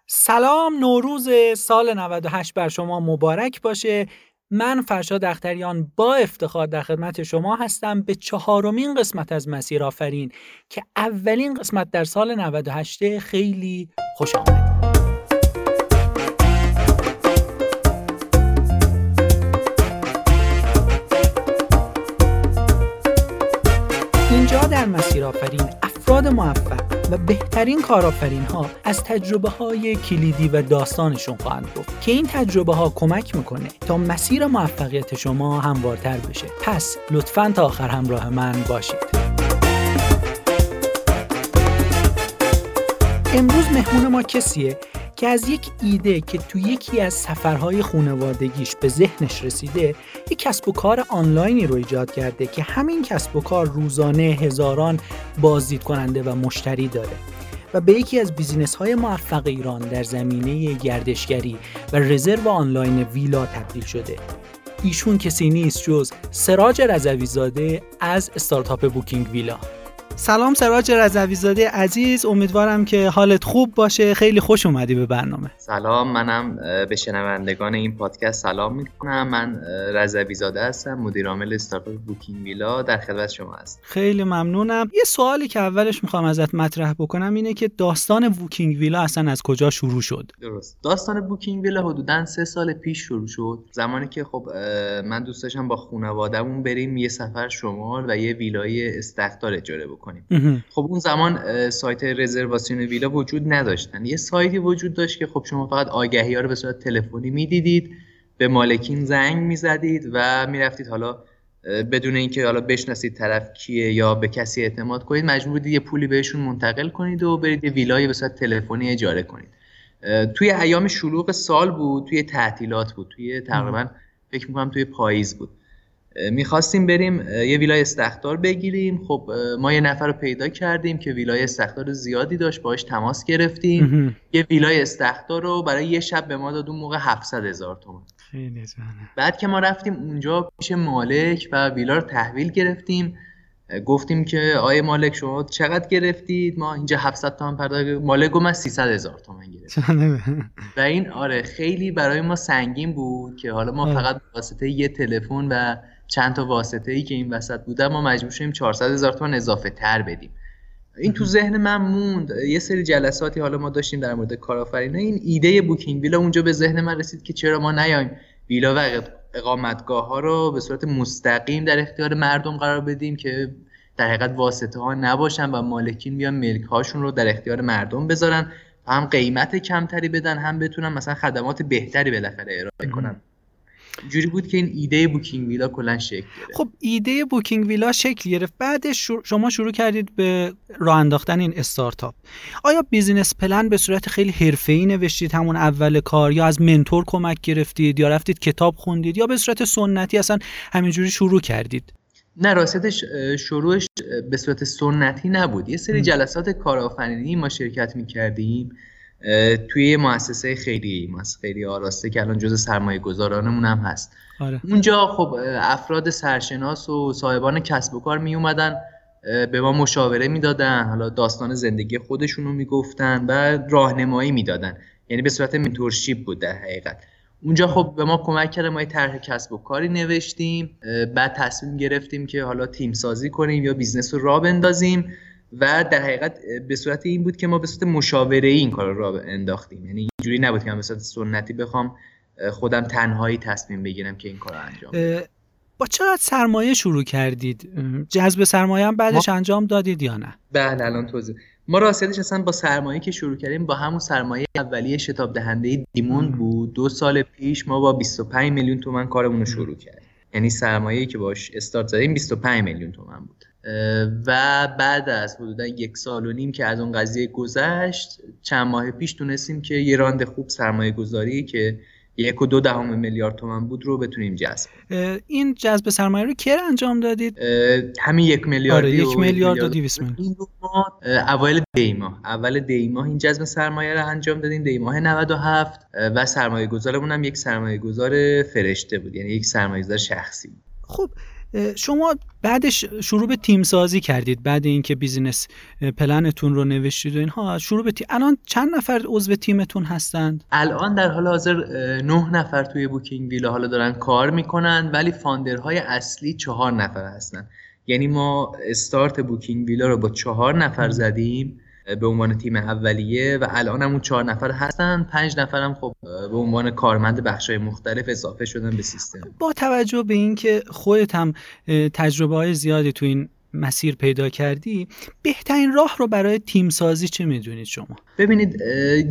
سلام، نوروز سال 98 بر شما مبارک باشه. من فرشاد اختریان با افتخار در خدمت شما هستم به 4مین قسمت از مسیر آفرین که اولین قسمت در سال 98. خیلی خوش آمد. اینجا در مسیر آفرین افراد موفق و بهترین کارآفرین‌ها از تجربه‌های کلیدی و داستانشون خواهند گفت که این تجربه‌ها کمک می‌کنه تا مسیر موفقیت شما هموارتر بشه. پس لطفاً تا آخر همراه من باشید. امروز مهمون ما کسیه که از یک ایده که تو یکی از سفرهای خانوادگیش به ذهنش رسیده، یک کسب و کار آنلاینی رو ایجاد کرده که همین کسب و کار روزانه هزاران بازدید کننده و مشتری داره و به یکی از بیزینس‌های موفق ایران در زمینه گردشگری و رزرو آنلاین ویلا تبدیل شده. ایشون کسی نیست جز سراج رضوی‌زاده از استارتاپ بوکینگ ویلا. سلام سراج رضوی‌زاده عزیز، امیدوارم که حالت خوب باشه. خیلی خوش اومدی به برنامه. سلام، منم به شنوندگان این پادکست سلام میکنم. من رضوی‌زاده هستم، مدیر عامل استارتاپ بوکینگ ویلا، در خدمت شما هستم. خیلی ممنونم. یه سوالی که اولش میخوام ازت مطرح بکنم اینه که داستان بوکینگ ویلا اصلا از کجا شروع شد؟ درست، داستان بوکینگ ویلا حدوداً 3 سال پیش شروع شد. زمانی که من دوست داشتم با خانواده‌مون بریم یه سفر شمال و یه ویلای استخدار اجاره بکنیم. خب اون زمان سایت رزرواسیون ویلا وجود نداشتن. یه سایتی وجود داشت که خب شما فقط آگهی‌ها رو به صورت تلفنی می‌دیدید، به مالکین زنگ می‌زدید و می‌رفتید، حالا بدون اینکه حالا بشناسید طرف کیه یا به کسی اعتماد کنید، مجبور بودید یه پولی بهشون منتقل کنید و برید یه ویلای به صورت تلفنی اجاره کنید. توی ایام شلوغ سال بود، توی تعطیلات بود، توی تقریبا فکر می‌کنم توی پاییز بود. میخواستیم بریم یه ویلای استخدار بگیریم. خب ما یه نفر رو پیدا کردیم که ویلای استخدار زیادی داشت، باهاش تماس گرفتیم. یه ویلای استخدار رو برای یه شب به ما داد، اون موقع 700,000 تومان. خیلی جانه. بعد که ما رفتیم اونجا پیش مالک و ویلا رو تحویل گرفتیم، گفتیم که آیه مالک شما چقدر گرفتید؟ ما اینجا 700 تومان پرداخت. مالک گفت من 300,000 تومان گرفتم. و این خیلی برای ما سنگین بود که حالا ما فقط واسطه یه تلفن و چند تا واسطه‌ای که این وسط بوده ما مجبور شدیم 400,000 تومان اضافه تر بدیم. این تو ذهن من موند. یه سری جلساتی حالا ما داشتیم در مورد کارآفرینی. این ایده بوکینگ ویلا اونجا به ذهن من رسید که چرا ما نیایم ویلا و اقامتگاه‌ها رو به صورت مستقیم در اختیار مردم قرار بدیم که در حقیقت واسطه‌ها نباشن و مالکین بیان ملک‌هاشون رو در اختیار مردم بذارن، هم قیمت کمتری بدن، هم بتونن مثلا خدمات بهتری بالاخره ارائه کنن. جوری بود که این ایده بوکینگ ویلا کلا شکل گرفت. خب ایده بوکینگ ویلا شکل گرفت، بعدش شما شروع کردید به راه انداختن این استارتاپ. آیا بیزینس پلن به صورت خیلی حرفه‌ای نوشتید همون اول کار، یا از منتور کمک گرفتید، یا رفتید کتاب خوندید، یا به صورت سنتی اصلا همینجوری شروع کردید؟ نه، راستش شروعش به صورت سنتی نبود. یه سری جلسات کارآفرینی ما شرکت می‌کردیم توی مؤسسه خیریه آراسته که الان جزء سرمایه‌گذارانمون هم هست. اونجا خب افراد سرشناس و صاحبان کسب و کار می اومدن به ما مشاوره میدادن، حالا داستان زندگی خودشون رو میگفتن و راهنمایی میدادن، یعنی به صورت منتورشیپ بود در حقیقت. اونجا خب به ما کمک کرد، ما یه طرح کسب و کاری نوشتیم، بعد تصمیم گرفتیم که حالا تیم سازی کنیم یا بیزنس رو راه بندازیم و در حقیقت به صورت این بود که ما به صورت مشاوره‌ای این کار رو راه انداختیم. یعنی اینجوری نبود که من به صورت سنتی بخوام خودم تنهایی تصمیم بگیرم که این کار رو انجام بدم. با چقدر سرمایه شروع کردید؟ جذب سرمایه هم بعدش انجام دادید یا نه؟ بله، الان توضیح. ما راستش اصلا با سرمایه که شروع کردیم با همون سرمایه اولیه شتاب دهنده دیموند بود. 2 سال پیش ما با 25 میلیون تومان کارمون رو شروع کردیم. یعنی سرمایه‌ای که باش استارت زدیم 25 میلیون تومان بود. و بعد از حدودا 1.5 سال که از اون قضیه گذشت، چند ماه پیش تونستیم که یه راند خوب سرمایه گذاری که 1.2 میلیارد تومان بود رو بتونیم جذب. این جذب سرمایه رو کی انجام دادید؟ همین 1 میلیارد. 1 میلیارد و 200 میلیون. این رو ما اول دی ماه این جذب سرمایه رو انجام دادیم، دی ماه 97. و سرمایه گذارمون هم یک سرمایه گذار فرشته بود، یعنی یک سرمایه گذار شخصی. خب شما بعدش شروع به تیم سازی کردید، بعد اینکه بیزینس پلنتون رو نوشتید و اینها شروع به الان چند نفر عضو تیمتون هستند؟ الان در حال حاضر 9 نفر توی بوکینگ ویلا حالا دارن کار میکنن، ولی فاندرهای اصلی 4 نفر هستن. یعنی ما استارت بوکینگ ویلا رو با 4 نفر زدیم به عنوان تیم اولیه و الان همون 4 نفر هستن. 5 نفر هم خب به عنوان کارمند بخشای مختلف اضافه شدن به سیستم. با توجه به اینکه خودت هم تجربه‌های زیادی تو این مسیر پیدا کردی، بهترین راه رو برای تیم سازی چه میدونید شما؟ ببینید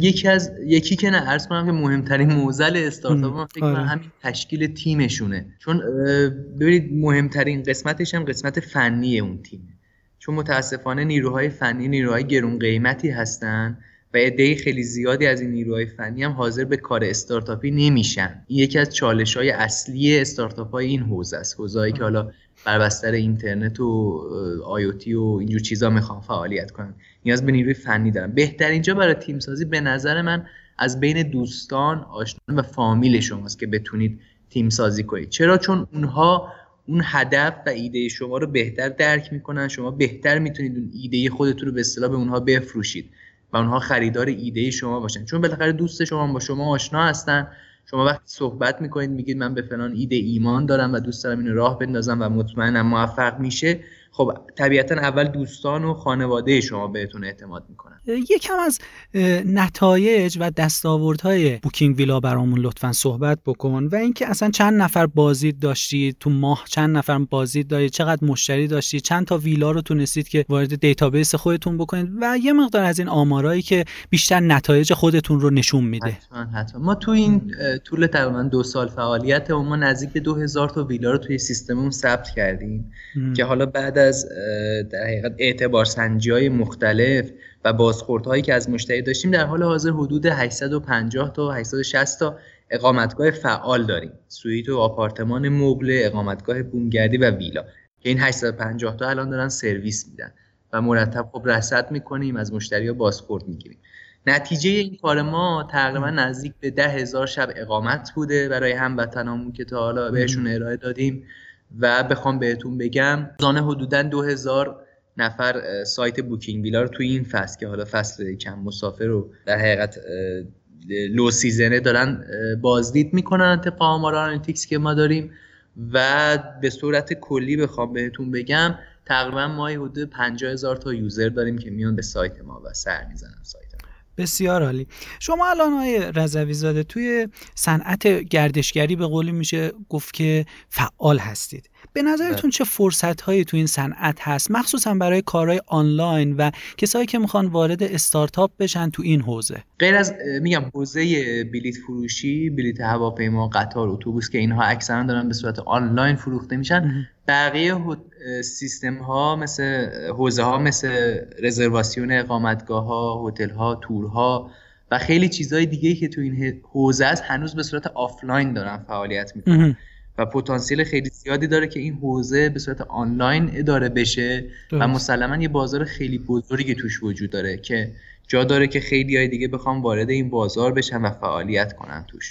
یکی که نه عرض کنم که مهمترین معضل استارتاپ من فکر کنم همین تشکیل تیمشونه. چون ببینید مهمترین قسمتش هم قسمت فنی اون تیمه، چون متاسفانه نیروهای فنی نیروهای گرون قیمتی هستن و عده خیلی زیادی از این نیروهای فنی هم حاضر به کار استارتاپی نمیشن. این یکی از چالش‌های اصلی استارتاپ‌های این حوزه است، حوزه‌ای که حالا بر بستر اینترنت و آیوتی و اینجور چیزا میخوان فعالیت کنن، نیاز به نیروی فنی دارن. بهترین جا برای تیم سازی به نظر من از بین دوستان، آشنایان و فامیل شماست که بتونید تیم سازی کنید. چرا؟ چون اونها اون هدف و ایده شما رو بهتر درک میکنن، شما بهتر میتونید اون ایده خودتون رو به اصطلاح به اونها بفروشید و اونها خریدار ایده شما باشن، چون بالاخره دوست شما با شما آشنا هستن. شما وقتی صحبت میکنید میگید من به فلان ایده ایمان دارم و دوست دارم اینو راه بندازم و مطمئنم موفق میشه، خب طبیعتا اول دوستان و خانواده شما بهتون اعتماد میکنن. یکم از نتایج و دستاوردهای بوکینگ ویلا برامون لطفاً صحبت بکن و اینکه اصلا چند نفر بازدید داشتید تو ماه، چند نفر بازدید دارید، چقدر مشتری داشتید، چند تا ویلا رو تونستید که وارد دیتابیس خودتون بکنید و یه مقدار از این آمارایی که بیشتر نتایج خودتون رو نشون میده. حتما. ما تو این طول تقریبا 2 سال فعالیت ما نزدیک به 2000 تا ویلا رو توی سیستممون ثبت کردیم که حالا بعد از در حقیقت اعتبار سنجی‌های مختلف و بازخوردهایی که از مشتری داشتیم در حال حاضر حدود 850 تا 860 تا اقامتگاه فعال داریم. سوئیت و آپارتمان مبل، اقامتگاه بومگردی و ویلا که این 850 تا الان دارن سرویس میدن و مرتب خب رصد میکنیم، از مشتری‌ها بازخورد میگیریم. نتیجه این کار ما تقریبا نزدیک به 10,000 شب اقامت بوده برای هموطنامون که تا حالا بهشون ارائه دادیم و بخوام بهتون بگم زانه حدوداً 2000 نفر سایت بوکینگ ویلا رو توی این فصل که حالا فصل کم مسافر رو در حقیقت لو سیزنه دارن بازدید میکنن طبق آمار آنالیتیکس که ما داریم و به صورت کلی بخوام بهتون بگم تقریبا ما حدود 50,000 تا یوزر داریم که میان به سایت ما و سر میزنن سایت ما. بسیار عالی. شما الان آقای رضوی زاده توی صنعت گردشگری به قولی میشه گفت که فعال هستید. به نظرتون چه فرصت‌هایی تو این صنعت هست، مخصوصا برای کارهای آنلاین و کسایی که میخوان وارد استارتاپ بشن تو این حوزه؟ غیر از میگم حوزه بلیط فروشی، بلیط هواپیما، قطار، اتوبوس که اینها اکثرا دارن به صورت آنلاین فروخته میشن، بقیه سیستم‌ها مثل حوزه‌ها مثل رزرواسیون اقامتگاه‌ها، هتل‌ها، تورها و خیلی چیزهای دیگه‌ای که تو این حوزه است هنوز به صورت آفلاین دارن فعالیت میکنن و پتانسیل خیلی زیادی داره که این حوزه به صورت آنلاین اداره بشه و مسلماً یه بازار خیلی بزرگی توش وجود داره که جا داره که خیلی‌های دیگه بخوام وارد این بازار بشن و فعالیت کنن توش.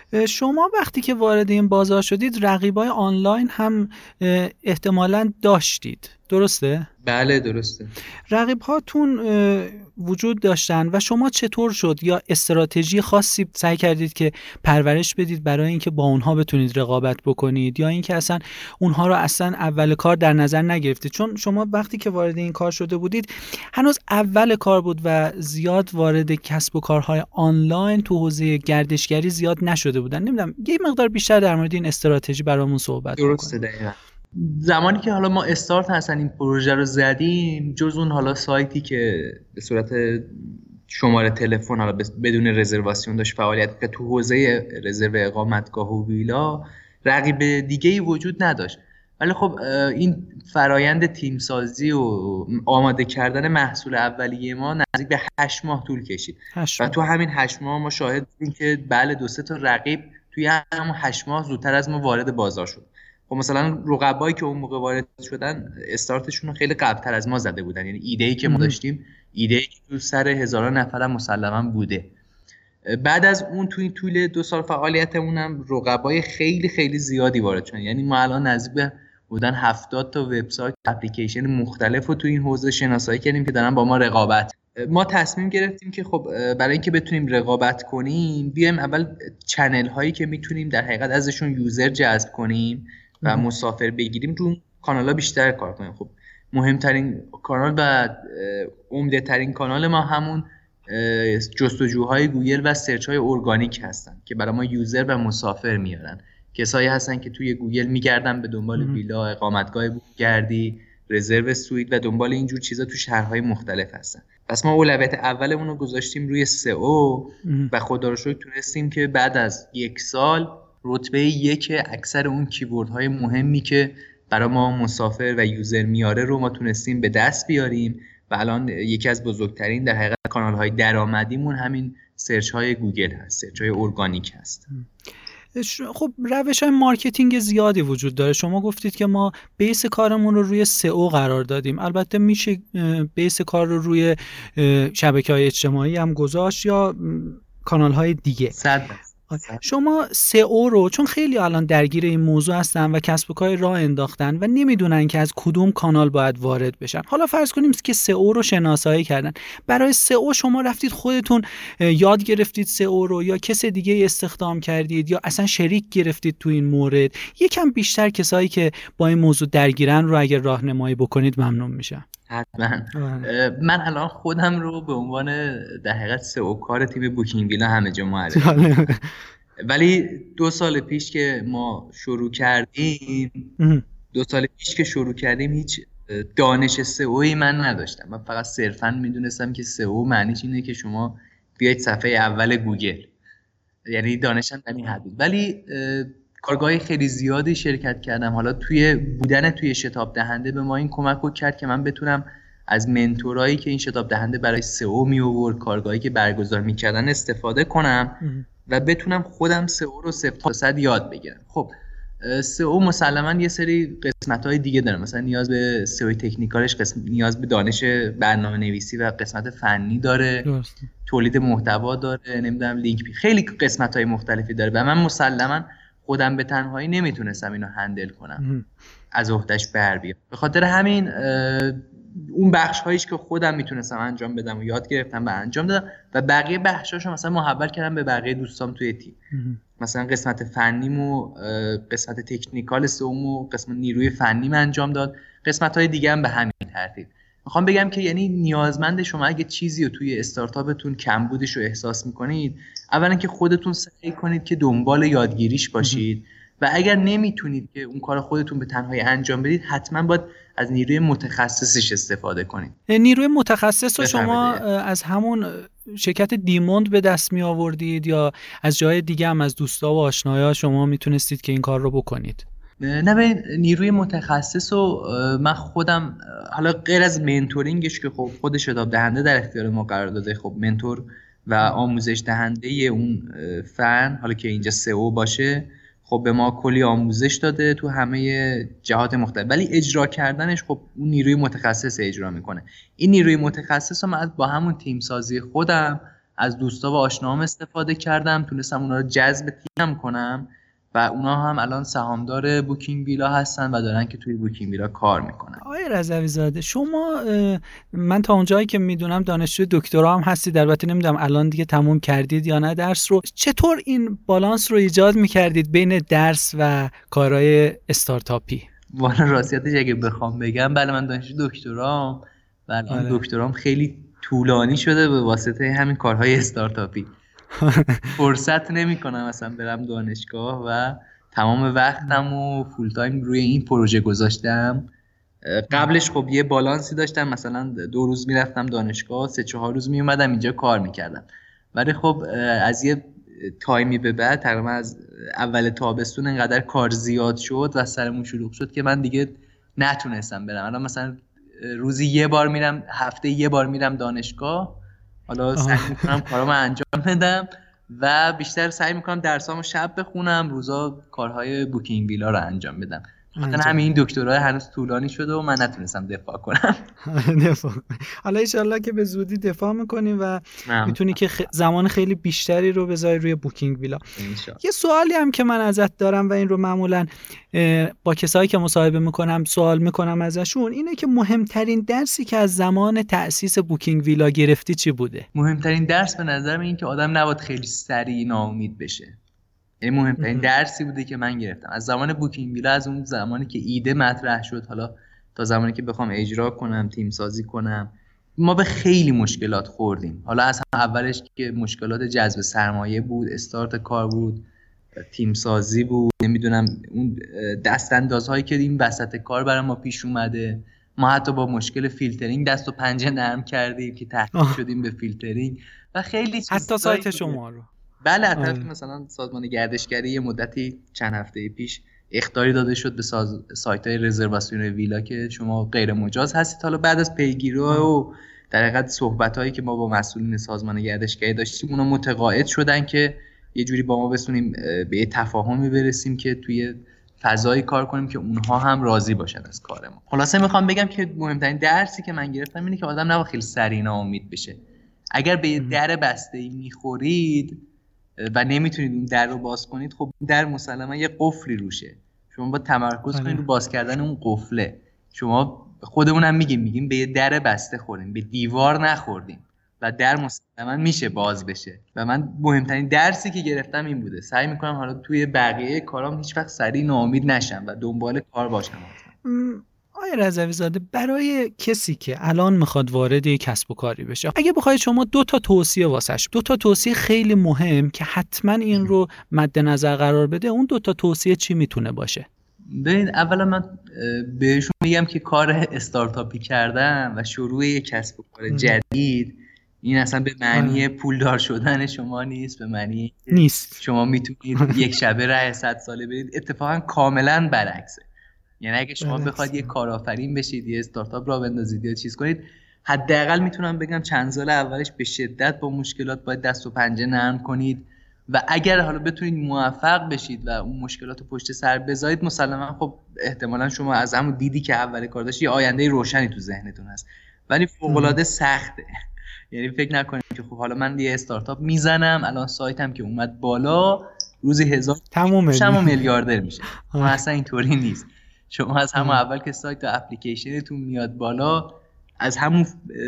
شما وقتی که وارد این بازار شدید رقیبای آنلاین هم احتمالاً داشتید، درسته؟ بله درسته. رقیب هاتون وجود داشتن و شما چطور شد یا استراتژی خاصی سعی کردید که پرورش بدید برای اینکه با اونها بتونید رقابت بکنید یا اینکه اصلا اونها رو اصلا اول کار در نظر نگرفتید؟ چون شما وقتی که وارد این کار شده بودید هنوز اول کار بود و زیاد وارد کسب و کارهای آنلاین تو حوزه گردشگری زیاد نشده بودن. نمیدونم یه مقدار بیشتر در مورد این استراتژی برامون صحبت کنید. درسته دقیقاً. زمانی که حالا ما استارت هستن این پروژه رو زدیم، جز اون حالا سایتی که به صورت شماره تلفن حالا بدون رزرواسیون داشت فعالیت که تو حوزه رزرو اقامتگاه و ویلا رقیب دیگه‌ای وجود نداشت. ولی خب این فرایند تیم سازی و آماده کردن محصول اولیه ما نزدیک به 8 ماه طول کشید و تو همین 8 ماه ما شاهد بودیم که بله 2-3 تا رقیب توی همون 8 ماه زودتر از ما وارد بازار شد. خب مثلا رقبایی که اون موقع وارد شدن استارتشون رو خیلی قبل‌تر از ما زده بودن، یعنی ایده‌ای که ما داشتیم ایده‌ای که تو سر هزاران نفر هم مسلماً بوده. بعد از اون تو این طول 2 سال فعالیتمون هم رقبای خیلی خیلی زیادی وارد شدن، یعنی ما الان نزدیک به بودن 70 تا وبسایت اپلیکیشن مختلف رو تو این حوزه شناسایی کردیم که دارن با ما رقابت. ما تصمیم گرفتیم که خب برای اینکه بتونیم رقابت کنیم بیایم اول چنل هایی که میتونیم در حقیقت ازشون یوزر جذب کنیم و مسافر بگیریم رو کانال ها بیشتر کار کنیم. خب مهمترین کانال و عمده ترین کانال ما همون جستجوهای گوگل و سرچ های ارگانیک هستن که برای ما یوزر و مسافر میارن. کسایی هستن که توی گوگل میگردن به دنبال ویلا، اقامتگاه بومگردی، رزرو سویت و دنبال اینجور چیزا تو شهرهای مختلف هستن. پس ما اولویت اولمون رو گذاشتیم روی SEO و خدا رو شکر تونستیم که بعد از 1 سال رتبه 1 اکثر اون کیوردهای مهمی که برای ما مسافر و یوزر میاره رو ما تونستیم به دست بیاریم و الان یکی از بزرگترین در حقیقت کانال‌های درآمدیمون همین سرچ های گوگل هست، سرچ های ارگانیک هست. خب روش‌های مارکتینگ زیادی وجود داره. شما گفتید که ما بیس کارمون رو روی SEO قرار دادیم. البته میشه بیس کار رو روی شبکه‌های اجتماعی هم گذاشت یا کانال‌های دیگه. 100%. شما SEO رو چون خیلی الان درگیر این موضوع هستن و کسب و کار راه انداختن و نمیدونن که از کدوم کانال باید وارد بشن. حالا فرض کنیم که SEO رو شناسایی کردن. برای SEO شما رفتید خودتون یاد گرفتید SEO رو یا کس دیگه استخدام کردید یا اصلا شریک گرفتید تو این مورد؟ یکم بیشتر کسایی که با این موضوع درگیرن رو اگر راهنمایی بکنید ممنون میشم. حتما. من الان خودم رو به عنوان در حقیقت SEO کار تیم بوکینگ ویلا همه جا معرفی ولی 2 سال پیش که ما شروع کردیم 2 سال پیش که شروع کردیم هیچ دانش SEOی من نداشتم. من فقط صرفاً میدونستم که SEO معنیش اینه که شما بیاید صفحه اول گوگل، یعنی دانشم در این حد بود. ولی کارگاه خیلی زیادی شرکت کردم. حالا توی شتاب دهنده به ما این کمک رو کرد که من بتونم از منتورایی که این شتاب دهنده برای SEO می آورد، کارگاهی که برگزار می‌کردن استفاده کنم و بتونم خودم SEO رو 0 تا 100 یاد بگیرم. خب SEO مسلماً یه سری قسمت‌های دیگه داره، مثلا نیاز به SEO تکنیکالش، نیاز به دانش برنامه‌نویسی و قسمت فنی داره، تولید محتوا داره، نمیدونم لینک خیلی قسمت‌های مختلفی داره و من مسلماً خودم به تنهایی نمیتونستم اینو هندل کنم، از عهده‌اش بر بیام. به خاطر همین اون بخش هاییش که خودم میتونستم انجام بدم و یاد گرفتم و انجام دادم و بقیه بخشاشو مثلا محول کردم به بقیه دوستام توی تیم. مثلا قسمت فنیمو، قسمت تکنیکال SEOمو، قسمت نیروی فنیم انجام داد، قسمت های دیگه هم به همین ترتیب. میخوام بگم که یعنی نیازمند شما اگه چیزی رو توی استارتاپتون کمبودش رو احساس میکنید، اولا که خودتون سعی کنید که دنبال یادگیریش باشید و اگر نمیتونید که اون کار خودتون به تنهایی انجام بدید، حتما باید از نیروی متخصصش استفاده کنید. نیروی متخصص رو شما از همون شرکت دیموند به دست می آوردید یا از جای دیگه هم از دوستا و آشنایا شما میتونستید که این کار رو بکنید؟ نه، به نیروی متخصص رو من خودم، حالا غیر از منتورینگش که خب خود شتاب دهنده در اختیار ما قرار داده، خب منتور و آموزش دهنده اون فن، حالا که اینجا SEO باشه، خب به ما کلی آموزش داده تو همه جهات مختلف، ولی اجرا کردنش خب اون نیروی متخصص اجرا میکنه. این نیروی متخصص رو من با همون تیم سازی خودم از دوستا و آشناام استفاده کردم، تونستم اونا رو جذب تیمم کنم و اونا هم الان سهامدار بوکینگ ویلا هستن و دارن که توی بوکینگ ویلا کار میکنن. آقای رضوی زاده، شما من تا اونجایی که میدونم دانشجوی دکترا هم هستید، البته نمیدونم الان دیگه تموم کردید یا نه درس رو. چطور این بالانس رو ایجاد میکردید بین درس و کارهای استارتاپی؟ والا راستیتش اگه بخوام بگم، بله من دانشجوی دکترام و الان دکترام خیلی طولانی شده به واسطه همین کارهای استارتاپی. فرصت نمی‌کنم مثلا برم دانشگاه و تمام وقتم و فول تایم روی این پروژه گذاشتم. قبلش خب یه بالانسی داشتم، مثلا 2 روز میرفتم دانشگاه، 3-4 روز میومدم اینجا کار میکردم. ولی خب از یه تایمی به بعد، تقریبا از اول تابستون انقدر کار زیاد شد و سرمون شلوغ شد که من دیگه نتونستم برم. الان مثلا روزی 1 بار میرم، هفته 1 بار میرم دانشگاه. حالا سعی میکنم کارامو انجام بدم و بیشتر سعی میکنم درسامو شب بخونم، روزا کارهای بوکینگ ویلا رو انجام بدم. مثلا همین دکترای هنوز طولانی شده و من نتونستم دفاع کنم. حالا ان شاءالله که به زودی دفاع میکنی و میتونی که زمان خیلی بیشتری رو بذاری روی بوکینگ ویلا. یه سوالی هم که من ازت دارم و این رو معمولا با کسایی که مصاحبه میکنم سوال میکنم ازشون، اینه که مهمترین درسی که از زمان تأسیس بوکینگ ویلا گرفتی چی بوده؟ مهمترین درس به نظرم این که آدم نباید خیلی سریع ناامید بشه. این مهمترین درسی بوده که من گرفتم از زمان بوکینگ ویلا، از اون زمانی که ایده مطرح شد حالا تا زمانی که بخوام اجرا کنم، تیم سازی کنم. ما به خیلی مشکلات خوردیم. حالا از اولش که مشکلات جذب سرمایه بود، استارت کار بود، تیم سازی بود، نمیدونم اون دستاندازهایی که این وسط کار برای ما پیش اومده. ما حتی با مشکل فیلترینگ دست و پنجه نرم کردیم که تحقیق شدیم به فیلترینگ و خیلی چیزا. حتی سایت شما رو بله، حتی مثلا سازمان گردشگری یه مدتی چند هفته پیش اخطاری داده شد به سایت‌های رزرواسیون ویلا که شما غیر مجاز هستید. حالا بعد از پیگیری و در حقیقت صحبت‌هایی که ما با مسئولین سازمان گردشگری داشتیم، اونا متقاعد شدن که یه جوری با ما بتونیم به تفاهمی برسیم که توی فضایی کار کنیم که اونها هم راضی باشن از کار ما. خلاصه میخوام بگم که مهمترین درسی که من گرفتم اینه که آدم نباید خیلی سریع ناامید بشه. اگر به یه در بسته‌ای میخورید و نمیتونید اون در رو باز کنید، خب در مسلما یه قفلی روشه. شما با تمرکز کنید رو باز کردن اون قفله. شما خودمون هم میگیم به یه در بسته خوریم، به دیوار نخوردیم و در مسلما میشه باز بشه. و من مهمترین درسی که گرفتم این بوده. سعی میکنم حالا توی بقیه کارام هیچ وقت سریع ناامید نشم و دنبال کار باشم. آقای رضوی زاده، برای کسی که الان میخواد وارد یک کسب و کاری بشه، اگه بخواید شما 2 تا توصیه واسش، 2 تا توصیه خیلی مهم که حتما این رو مد نظر قرار بده، اون 2 تا توصیه چی میتونه باشه؟ ببین، اولا من بهشون میگم که کار استارتاپی کردن و شروع یک کسب و کار جدید این اصلا به معنی پولدار شدن شما نیست، به معنی نیست شما میتونید یک شبه راه 100 ساله برید. اتفاقا کاملا برعکسه. یعنی اگه شما بخواید یه کارآفرین بشید، یه استارتاپ را بندازید یا چیز کنید، حداقل میتونم بگم چند سال اولش به شدت با مشکلات باید دست و پنجه نرم کنید و اگر حالا بتونید موفق بشید و اون مشکلات رو پشت سر بذارید، مسلما خب احتمالاً شما از همون دیدی که اول کار داشت یه آینده روشنی تو ذهنتون هست. ولی فوق‌العاده سخته. یعنی فکر نکنید که خب حالا من یه استارتاپ میزنم، الان سایتم که اومد بالا، روزی 1000 تمام میلیاردر میشه. اصلا اینطوری نیست. شما از همون اول که سایت و اپلیکیشنتون میاد بالا، از همون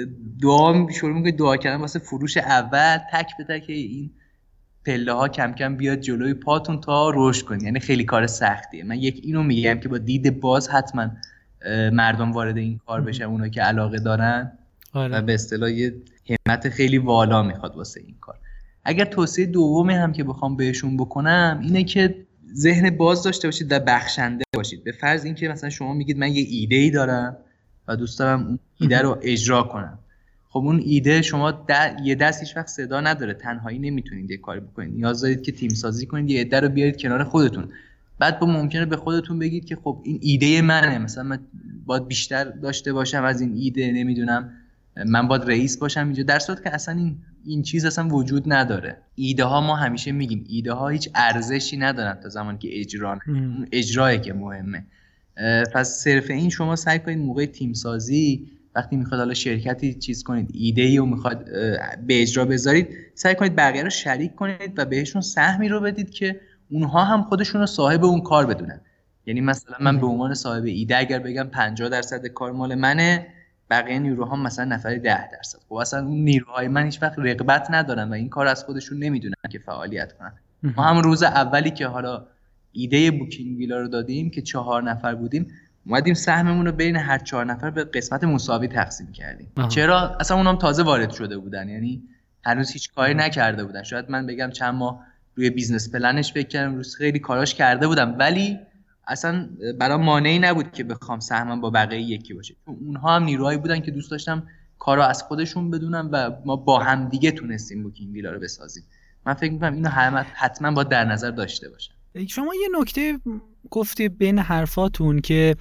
دعا شروع میکنید دعا کردن واسه فروش اول، تک به تک این پله ها کم کم بیاد جلوی پاتون تا رشد کنید. یعنی خیلی کار سختیه. من اینو میگم که با دید باز حتما مردم وارد این کار بشن، اونایی که علاقه دارن و به اصطلاح یه همت خیلی والا میخواد واسه این کار. اگر توصیه دومی هم که بخوام بهشون بکنم اینه که ذهن باز داشته باشید و بخشنده باشید. به فرض اینکه مثلا شما میگید من یه ایده‌ای دارم و دوست دارم اون ایده رو اجرا کنم. خب اون ایده شما یه دست هیچ وقت صدا نداره، تنهایی نمیتونید یه کاری بکنید. نیاز دارید که تیم سازی کنید، یه ایده رو بیارید کنار خودتون. بعد با ممکنه به خودتون بگید که خب این ایده منه، مثلا من باید بیشتر داشته باشم از این ایده، نمیدونم من باید رئیس باشم اینجا، در صورتی که اصلا این چیز اصلا وجود نداره. ایده ها ما همیشه میگیم ایده ها هیچ ارزشی ندارن تا زمانی که اجرایی که مهمه. پس صرف این شما سعی کنید موقع تیم سازی وقتی میخواد حالا شرکتی چیز کنید، ایده‌ای رو میخواد به اجرا بذارید، سعی کنید بقیه رو شریک کنید و بهشون سهمی رو بدید که اونها هم خودشون رو صاحب اون کار بدونن. یعنی مثلا من به عنوان صاحب ایده اگر بگم 50% کار مال منه، بقیه نیروها مثلا نفری 10%. خب اصلا اون نیروهای من هیچ وقت رغبت ندارن و این کار از خودشون نمیدونن که فعالیت کنن. ما هم روز اولی که حالا ایده بوکینگ ویلا رو دادیم که 4 نفر بودیم، اومدیم سهممون رو بین هر 4 نفر به قسمت مساوی تقسیم کردیم. چرا؟ اصلا اونام تازه وارد شده بودن، یعنی هنوز هیچ کاری نکرده بودن. شاید من بگم چند ماه روی بیزنس پلنش فکر کردم، روز خیلی کاراش کرده بودم، ولی اصلا برای مانعی نبود که بخوام سهمم با بقیه یکی باشه، چون اونها هم نیروهایی بودن که دوست داشتم کارو از خودشون بدونم و ما با هم دیگه تونستیم بوکینگ ویلا رو بسازیم. من فکر می‌کنم اینو حتما باید در نظر داشته باشم. شما یه نکته گفتی بین حرفاتون که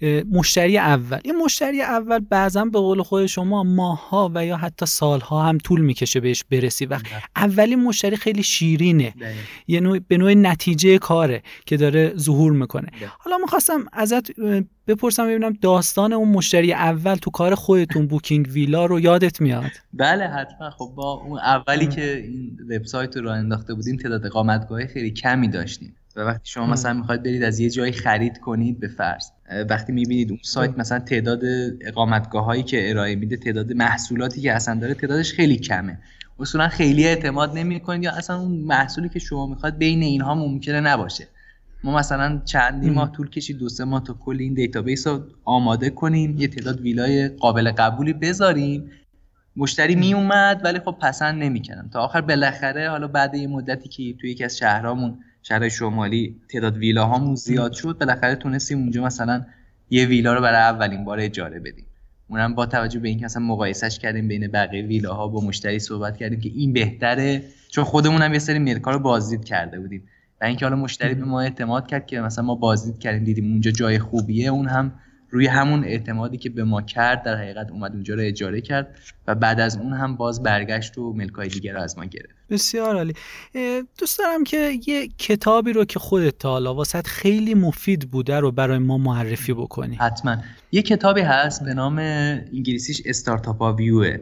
مشتری اول، این مشتری اول بعضا به قول خود شما ماه‌ها و یا حتی سال‌ها هم طول میکشه بهش برسی و اولین مشتری خیلی شیرینه، یعنی به نوع نتیجه کاره که داره ظهور میکنه. حالا می‌خواستم ازت بپرسم ببینم داستان اون مشتری اول تو کار خودتون بوکینگ ویلا رو یادت میاد؟ بله حتما. خب با اون اولی که این وبسایت رو راه انداخته بودیم تعداد اقامتگاه خیلی کمی داشتیم و وقتی شما مثلا میخواید برید از یه جایی خرید کنید به فرض، وقتی میبینید اون سایت مثلا تعداد اقامتگاهایی که ارائه میده، تعداد محصولاتی که اصلا داره تعدادش خیلی کمه، اصولا خیلی اعتماد نمیکنید یا اصلا اون محصولی که شما میخواد بین اینها ممکنه نباشه. ما مثلا چندی ماه طول کشید 2-3 ماه تا کل این دیتابیس رو آماده کنیم، یه تعداد ویلای قابل قبولی بذاریم، مشتری می اومد ولی خب پسند نمی‌کردن تا آخر بالاخره حالا بعد یه مدتی که توی یکی از شهرامون شهر شمالی تعداد ویلاهامون زیاد شد، بالاخره تونستیم اونجا مثلا یه ویلا رو برای اولین بار اجاره بدیم. اونم با توجه به اینکه مثلا مقایسهش کردیم بین بقیه ویلاها، با مشتری صحبت کردیم که این بهتره، چون خودمون هم یه سری ملکا رو بازدید کرده بودیم و اینکه حالا مشتری به ما اعتماد کرد که مثلا ما بازدید کردیم دیدیم اونجا جای خوبیه، اون هم روی همون اعتمادی که به ما کرد در حقیقت اومد اونجا رو اجاره کرد و بعد از اون هم باز برگشت و ملکای دیگه رو از ما گرفت. بسیار عالی. دوست دارم که یه کتابی رو که خودت تا حالا واسط خیلی مفید بوده رو برای ما معرفی بکنی. حتما. یه کتابی هست به نام انگلیسیش استارتاپ ویوه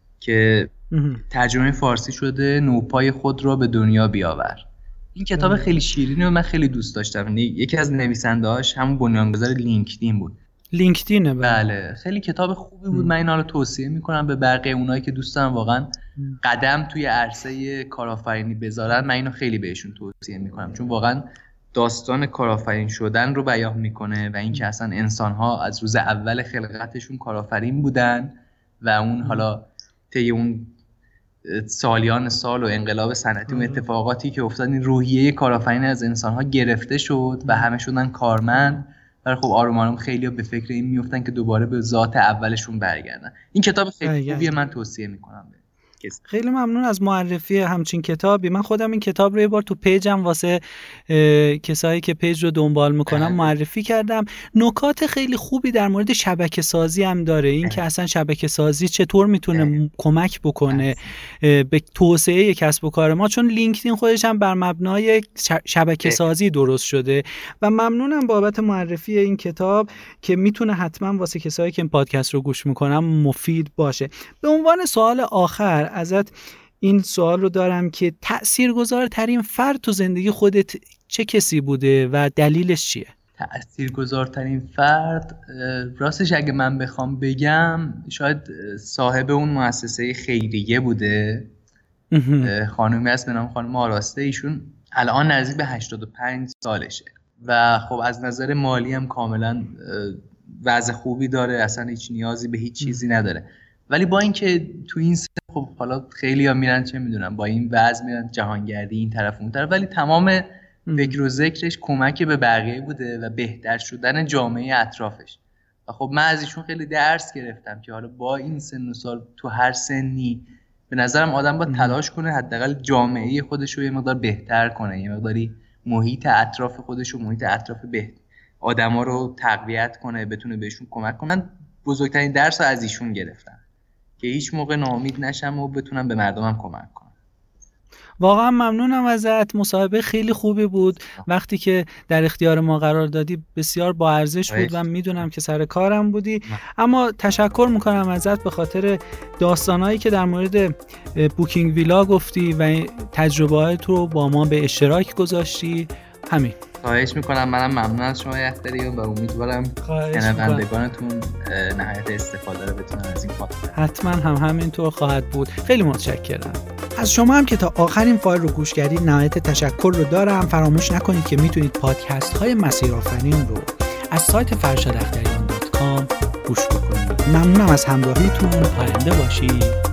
که ترجمه فارسی شده نوپای خود رو به دنیا بیاور. این کتاب خیلی شیرینه و من خیلی دوست داشتم. یکی از نویسنده‌هاش همون بنیانگذار لینکدین بود. لینکدینه؟ بله خیلی کتاب خوبی بود. من اینا رو توصیه میکنم به بقیه اونایی که دوست دارن واقعا قدم توی عرصه کارآفرینی بذارن. من اینو خیلی بهشون توصیه میکنم چون واقعا داستان کارآفرین شدن رو بیان میکنه و اینکه اصلا انسان‌ها از روز اول خلقتشون کارآفرین بودن و اون حالا طی اون سالیان سال و انقلاب صنعتی و اتفاقاتی که افتاد این روحیه کارآفرین از انسان‌ها گرفته شد و همه شدن کارمند. ولی خب آروم آروم خیلی‌ها به فکر این میافتن که دوباره به ذات اولشون برگردن. این کتاب خیلی خوبیه، من توصیه میکنم. خیلی ممنون از معرفی همچین کتابی. من خودم این کتاب رو یه بار تو پیجم واسه کسایی که پیج رو دنبال میکنم معرفی کردم. نکات خیلی خوبی در مورد شبکه سازی هم داره، این که اصلا شبکه سازی چطور میتونه کمک بکنه به توسعه کسب و کار ما، چون لینکدین خودش هم بر مبنای شبکه سازی درست شده. و ممنونم بابت معرفی این کتاب که میتونه حتما واسه کسایی که این پادکست رو گوش میکنن مفید باشه. به عنوان سوال آخر ازت این سوال رو دارم که تأثیرگذارترین فرد تو زندگی خودت چه کسی بوده و دلیلش چیه؟ تأثیرگذارترین فرد راستش اگه من بخوام بگم شاید صاحب اون مؤسسه خیریه بوده. خانومی هست به نام خانم آراسته. ایشون الان نزدیک به 85 سالشه و خب از نظر مالی هم کاملا وضع خوبی داره، اصلا هیچ نیازی به هیچ چیزی نداره. ولی با اینکه تو این سن خب حالا خیلی‌ها میرن چه میدونم با این وضع میرن جهانگردی این طرف اون طرف، ولی تمام فکر و ذکرش کمک به بقیه بوده و بهتر شدن جامعه اطرافش. و خب من از ایشون خیلی درس گرفتم که حالا با این سن و سال تو هر سنی به نظرم آدم باید تلاش کنه حداقل جامعه خودش رو یه مقدار بهتر کنه، یه مقداری محیط اطراف خودش و محیط اطراف آدما رو تقویت کنه، بتونه بهشون کمک کنه. من بزرگترین درس رو از ایشون گرفتم که هیچ موقع ناامید نشم و بتونم به مردمم کمک کنم. واقعا ممنونم ازت. مصاحبه خیلی خوبی بود. وقتی که در اختیار ما قرار دادی بسیار با ارزش بود و میدونم که سر کارم بودی، اما تشکر میکنم ازت به خاطر داستانایی که در مورد بوکینگ ویلا گفتی و تجربه‌هات رو با ما به اشتراک گذاشتی. همین. خواهش میکنم. منم ممنون از شما یختریون و امیدوارم شنوندگانتون نهایت استفاده رو بتونن از این پادکست. حتما همینطور خواهد بود. خیلی متشکرم. از شما هم که تا آخرین فایل رو گوش کردید نهایت تشکر رو دارم. فراموش نکنید که میتونید پادکست های مسیر آفرین رو از سایت فرشاداختریان.com گوش بکنید. ممنونم از همراهیتون. پاینده باشید.